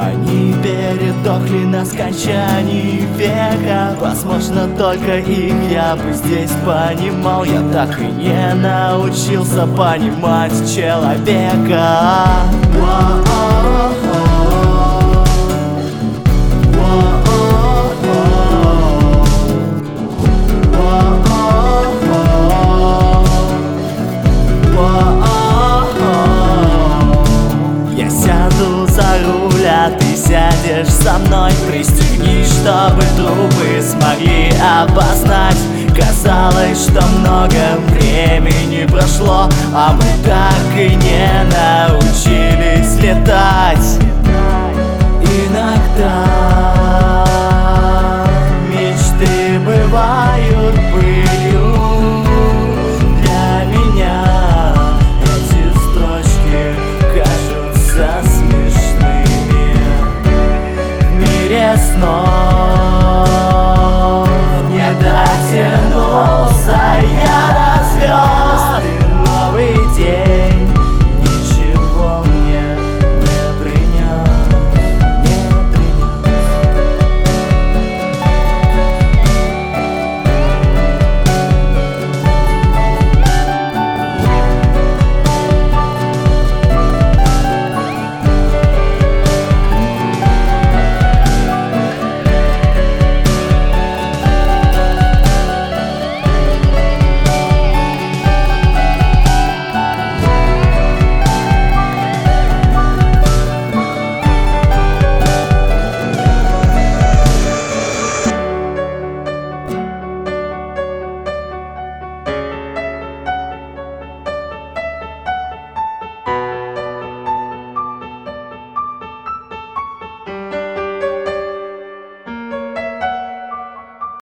Они передохли на скончании века. Возможно, только их я бы здесь понимал. Я так и не научился понимать человека. Я сяду за руль, а ты сядешь со мной. Пристегнись, чтобы трубы смогли опознать. Казалось, что много времени прошло, а мы так и не научились летать. Иногда